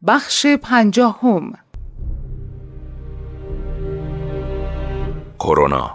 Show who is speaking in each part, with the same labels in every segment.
Speaker 1: بخش 50.
Speaker 2: کرونا.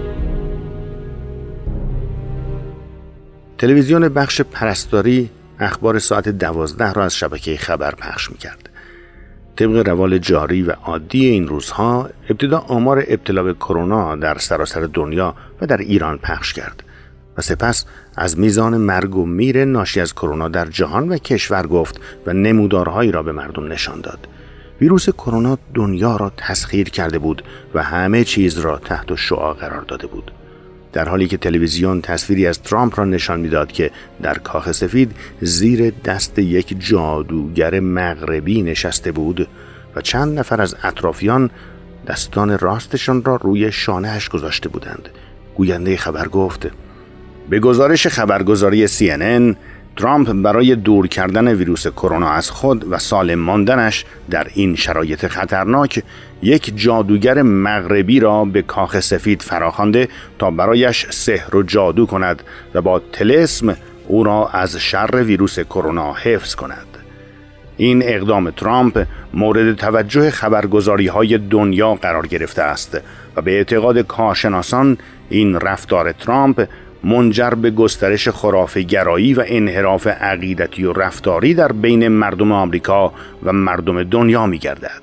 Speaker 3: تلویزیون بخش پرستاری اخبار ساعت 12 را از شبکه خبر پخش می‌کرد. طبق روال جاری و عادی این روزها، ابتدا آمار ابتلا به کرونا در سراسر دنیا و در ایران پخش کرد و سپس از میزان مرگ و میر ناشی از کرونا در جهان و کشور گفت و نمودارهایی را به مردم نشان داد. ویروس کرونا دنیا را تسخیر کرده بود و همه چیز را تحت شعاع قرار داده بود. در حالی که تلویزیون تصویری از ترامپ را نشان میداد که در کاخ سفید زیر دست یک جادوگر مغربی نشسته بود و چند نفر از اطرافیان دستان راستشان را روی شانه‌اش گذاشته بودند، گوینده خبر گفت: به گزارش خبرگزاری CNN، ترامپ برای دور کردن ویروس کرونا از خود و سالم ماندنش در این شرایط خطرناک یک جادوگر مغربی را به کاخ سفید فراخوانده تا برایش سحر و جادو کند و با طلسم او را از شر ویروس کرونا حفظ کند. این اقدام ترامپ مورد توجه خبرگزاری‌های دنیا قرار گرفته است و به اعتقاد کارشناسان این رفتار ترامپ منجر به گسترش خرافه‌گرایی و انحراف عقیدتی و رفتاری در بین مردم آمریکا و مردم دنیا می‌گردد.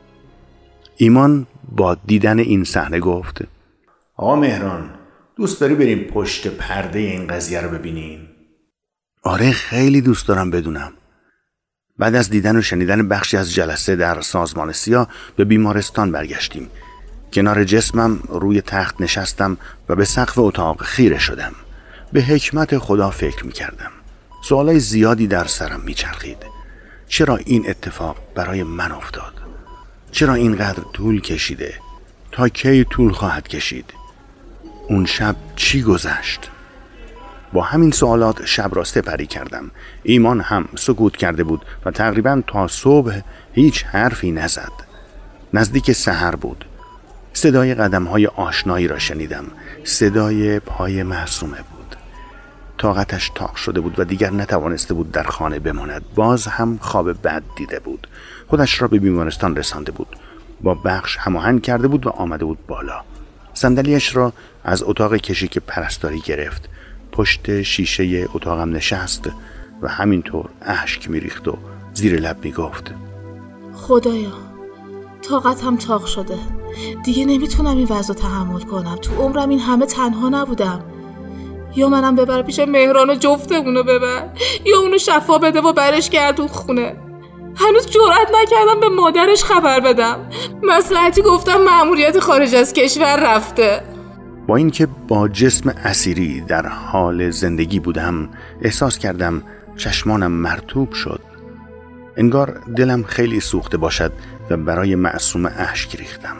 Speaker 3: ایمان با دیدن این صحنه گفت:
Speaker 4: آقا مهران، دوست داری بریم پشت پرده این قضیه رو ببینیم؟
Speaker 3: آره، خیلی دوست دارم بدونم. بعد از دیدن و شنیدن بخشی از جلسه در سازمان سیا به بیمارستان برگشتیم. کنار جسمم روی تخت نشستم و به سقف اتاق خیره شدم. به حکمت خدا فکر می‌کردم. سوالای زیادی در سرم می‌چرخید. چرا این اتفاق برای من افتاد؟ چرا اینقدر طول کشیده؟ تا کی طول خواهد کشید؟ اون شب چی گذشت؟ با همین سوالات شب را سپری کردم. ایمان هم سکوت کرده بود و تقریباً تا صبح هیچ حرفی نزد. نزدیک سحر بود. صدای قدم‌های آشنایی را شنیدم. صدای پای معصومه بود. طاقتش تاق شده بود و دیگر نتوانسته بود در خانه بماند. باز هم خواب بد دیده بود. خودش را به بیمارستان رسانده بود. با بخش هماهنگ کرده بود و آمده بود بالا. صندلی‌اش را از اتاق کشیک پرستاری گرفت. پشت شیشه اتاقم نشست و همینطور اشک می‌ریخت و زیر لب می‌گفت:
Speaker 5: خدایا، طاقتم تاق شده. دیگه نمیتونم این وضع رو تحمل کنم. تو عمرم این همه تنها نبودم. یا منم ببر پیش مهران و جفتمونو ببر، یا اونو شفا بده و برش گردون خونه. هنوز جرئت نکردم به مادرش خبر بدم. مصلحتی گفتم مأموریت خارج از کشور رفته.
Speaker 3: با اینکه با جسم اسیری در حال زندگی بودم، احساس کردم چشمانم مرطوب شد. انگار دلم خیلی سوخته باشد و برای معصومه اشک ریختم.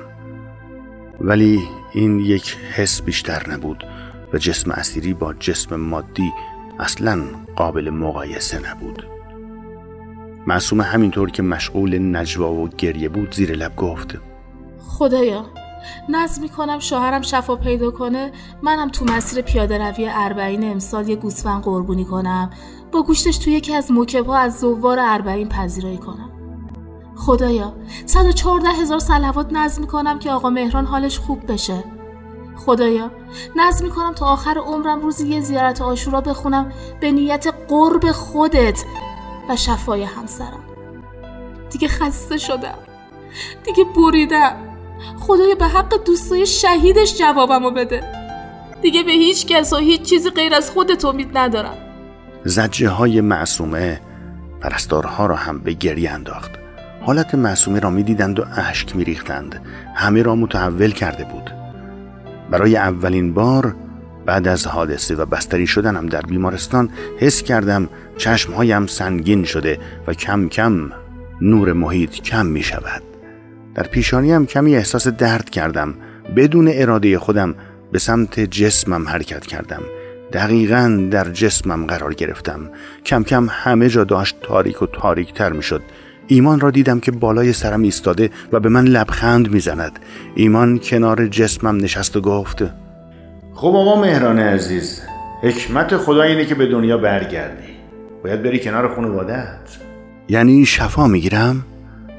Speaker 3: ولی این یک حس بیشتر نبود و جسم اسیری با جسم مادی اصلاً قابل مقایسه نبود. معصومه همینطور که مشغول نجوا و گریه بود زیر لب گفت:
Speaker 5: خدایا، نذر میکنم شوهرم شفا پیدا کنه، منم تو مسیر پیاده روی 40 امسال یه گوسفند قربونی کنم، با گوشتش توی یکی از موکب‌ها از زوار 40 پذیرایی کنم. خدایا، 114,000 صلوات نذر میکنم که آقا مهران حالش خوب بشه. خدایا، نذر میکنم تا آخر عمرم روزی یه زیارت عاشورا بخونم به نیت قرب خودت و شفای همسرم. دیگه خسته شدم، دیگه بریدم. خدایا به حق دوستای شهیدش جوابمو بده. دیگه به هیچ کس و هیچ چیزی غیر از خودت امید ندارم.
Speaker 3: زجه های معصومه پرستارها را هم به گریه انداخت. حالت معصومه را می دیدند و اشک می ریختند. همه را متحول کرده بود. برای اولین بار بعد از حادثه و بستری شدنم در بیمارستان حس کردم چشمهایم سنگین شده و کم کم نور محیط کم می شود. در پیشانیم کمی احساس درد کردم. بدون اراده خودم به سمت جسمم حرکت کردم. دقیقاً در جسمم قرار گرفتم. کم کم همه جا داشت تاریک و تاریک تر می شد. ایمان را دیدم که بالای سرم ایستاده و به من لبخند می زند. ایمان کنار جسمم نشست و گفت:
Speaker 4: خب آقا مهران عزیز، حکمت خدا اینه که به دنیا برگردی. باید بری کنار خانواده‌ات.
Speaker 3: یعنی شفا می گیرم؟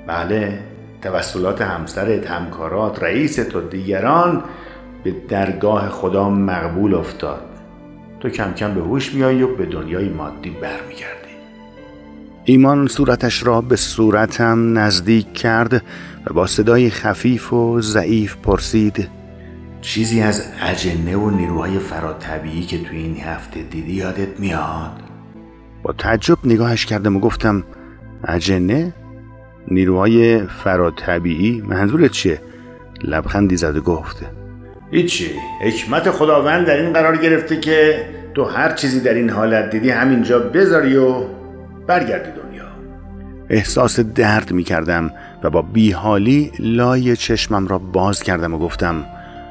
Speaker 4: بله، توسلات همسرت، همکارات، رئیست و دیگران به درگاه خدا مقبول افتاد. تو کم کم به هوش میایی و به دنیای مادی برمیگردی.
Speaker 3: ایمان صورتش را به صورتم نزدیک کرد و با صدای خفیف و ضعیف پرسید:
Speaker 4: چیزی از اجنه و نیروهای فراتبیعی که توی این هفته دیدی یادت میاد؟
Speaker 3: با تعجب نگاهش کردم و گفتم: اجنه؟ نیروهای فراتبیعی؟ منظورت چیه؟ لبخندی زد و گفت:
Speaker 4: هیچی، حکمت خداوند در این قرار گرفته که تو هر چیزی در این حالت دیدی همینجا بذاری و برگردی دنیا.
Speaker 3: احساس درد می کردم و با بیحالی لای چشمم را باز کردم و گفتم: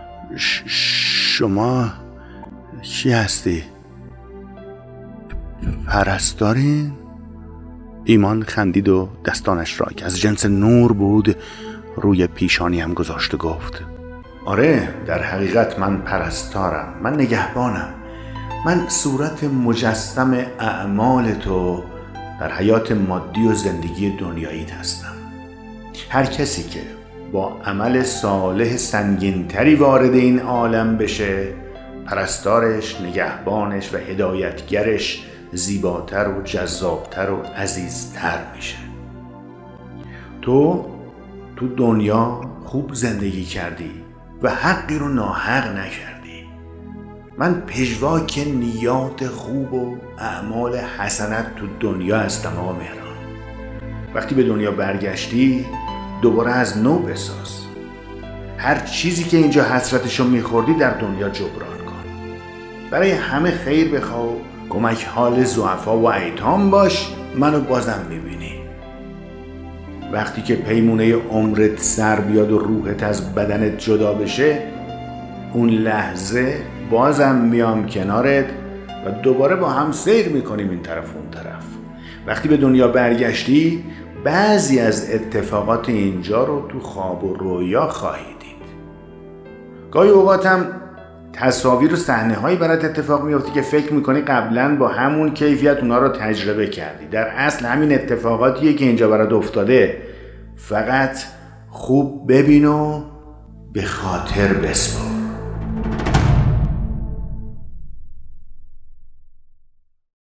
Speaker 3: شما کی هستی؟ پرستارین؟ ایمان خندید و دستانش را که از جنس نور بود روی پیشانیم گذاشت و گفت:
Speaker 4: آره، در حقیقت من پرستارم، من نگهبانم، من صورت مجسم اعمال تو در حیات مادی و زندگی دنیاییت هستم. هر کسی که با عمل صالح سنگین‌تری وارد این عالم بشه، پرستارش، نگهبانش و هدایتگرش زیباتر و جذابتر و عزیزتر میشه. تو دنیا خوب زندگی کردی و حقی رو ناحق نکردی. من پژواک نیات خوب و اعمال حسنت تو دنیا هستم آقا مهران. وقتی به دنیا برگشتی دوباره از نو بساز. هر چیزی که اینجا حسرتشو میخوردی در دنیا جبران کن. برای همه خیر بخواه، کمک حال ضعفا و ایتام باش، منو بازم میبینی. وقتی که پیمونه عمرت سر بیاد و روحت از بدنت جدا بشه، اون لحظه بازم میام کنارت و دوباره با هم سیر میکنیم این طرف اون طرف. وقتی به دنیا برگشتی بعضی از اتفاقات اینجا رو تو خواب و رویا خواهی دید. گاهی اوقاتم تصاویر و صحنه‌هایی برات اتفاق میفته که فکر میکنی قبلا با همون کیفیت اونا رو تجربه کردی. در اصل همین اتفاقاتیه که اینجا برات افتاده. فقط خوب ببین و به خاطر بسپار.